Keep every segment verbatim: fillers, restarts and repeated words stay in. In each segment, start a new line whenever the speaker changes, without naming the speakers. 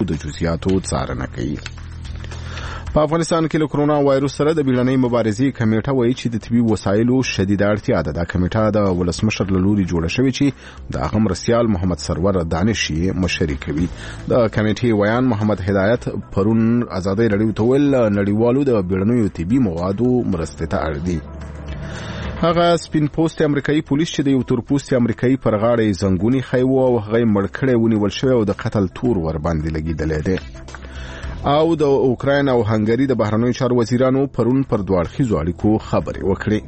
د جزئیاتو څارنه کوي. په افغانستان کې له کرونا وایروس سره د بیړنۍ مبارزې کمیټه وایي چې د طبي وسایلو شدیده اړتیا ده. دا کمیټه د ولسمشر له لوري جوړه شوې چې د هغه مرستیال محمد سرور دانش یې مشري کوي. د کمیټې ویان محمد هدایت پرون ازادي رادیو ته ویل نړیوالو د بیړنیو طبي موادو مرستې ته اړ دي. هغه سپین پوسټ امریکایي پولیس چې د یو تور پوسټ امریکایي پر غاړه زنګونی خایو او هغه مړ کړی ونیول شوی او د قتل تور ور باندې لګیدلی دی. او د اوکراین او هنګری د بهرنیو چارو وزیرانو پرون پر دوه اړخیزو اړیکو خبرې وکړې.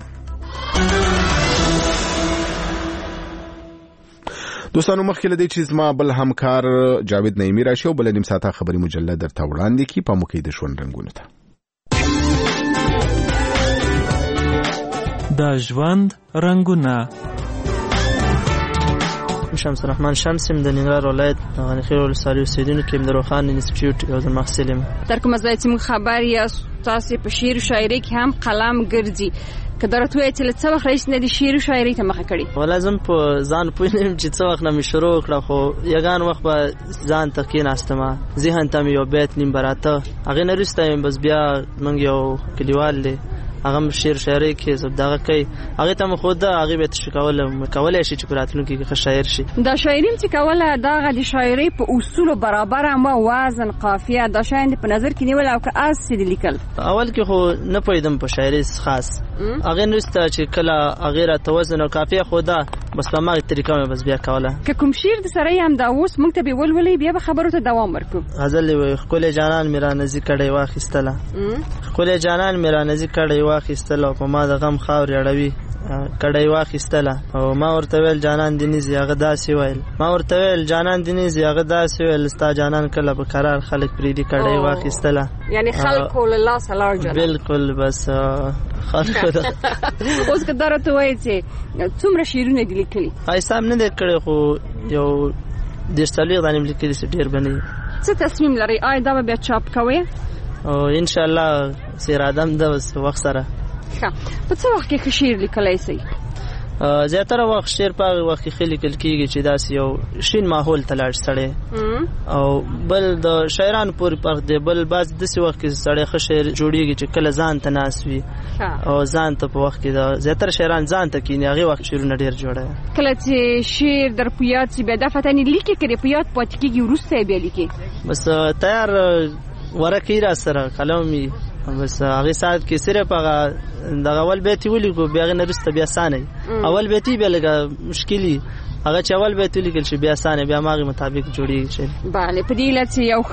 دوستانو مخکې له دې چې زما بل همکار جاوید نعیمي راشي او بل نیم ساعته خبري مجله درته وړاندې کړي په موکې د ژوند رنګونو ته.
د ژوند رنګونه.
شمس الرحمن شمسم د ننګرهار ولایت غنیخیل ولسوالۍ اوسیدونکی یم. د روخان انسټیټیوټ یو ځل محصل یم.
تر کومه ځایه چې موږ خبر یاست تاسې په شعر و شاعرۍ کې هم قلم ګرځي که درته ووایي چې له څه وخت راهیسې نه دې شعر و شاعرۍ ته مخه کړې؟
والله زه په ځان پوه نه یم چې څه وخت نه مې شروع کړه خو یګان وخت به ځان ته کېناستمه ذهن ته مې یو بیت نیم براته هغې نه وروسته یم بس بیا موږ یو کلیوال دی هغه هم شعر شاعرۍ کې دغه کوي هغې ته مې ښوده هغې به یې تشویق کوله کولی شي چې په راتلونکي کې ښه شاعر شي.
دا شاعري هم چې کوله دغه د شاعرۍ په اصولو برابر هم وزن قافیه دا شیان دې په نظر کې نیول او که هسې دې لیکل؟
اول کې خو نه پوهېدم په شاعرۍ خاص هغې نه وروسته چې کله هغې راته وزن او قافیه ښوده بس په هماغې طریقه مې بس بیا کوله.
که کوم شعر د سره یې همدا اوس موږ ته به ولولئ بیا به خبرو ته دوام ورکړو.
غزل یې وایي ښکلی جانان مې رانزي کډۍ واخیستله ښکلی جانان مې رانزي کډۍ واخیستله او په ما د غم خاورې اړوي کډۍ واخیستله او ما ورته ویل جانان دې نیزي هغه داسې ویل ما ورته ویل جانان دې نیزي هغه داسې ویل ستا جانان کله په قرار خلک پرېږدي کډۍ واخیستله.
یعنې خلکو له لاسه لاړ جانان.
بلکل بس خلکو ده.
اوس که دا راته وایي چې څومره شعرونه دې لیکلي؟ ښایسته
هم نه دی کړی خو یو دېرش څلوېښت دانې مې لیکلي چې ډېر به نه وي.
څه تصمیم لرئ آیا دا به بیا چاپ کوئ؟
او انشاءالله څه اراده هم ده بس وخت سره.
ښه په څه وخت کې ښه شعر لیکلی شئ؟
زیاتره وخت شعر په هغې وخت کې ښه لیکل کېږي چې داسې یو شین ماحول ته لاړ سړی او بل د شاعرانو پورې فرق دی بل بعض داسې وخت کې سړی ښه شعر جوړېږي چې کله ځان ته ناست وي او ځان ته په وخت کې د زیاتره شاعران ځان ته کښېني هغې وخت شعرونه ډېر جوړوي.
کله چې شعر در په یاد شي بیا دا فتنې لیکې که دې په یاد پاتې کېږي وروسته یې بیا لیکې؟
بس تیار ورقې را سره قلم وي بس هغې ساعت کې صرف هغه دغه اول بیت یې ولیکو بیا هغې نه وروسته بیا اسانه وي اول بیت یې بیا لږه مشکل وي هغه چې اول بیت ولیکل شي بیا اسانه بیا هماغې مطابق جوړېږي.
بله په دې علت چې یو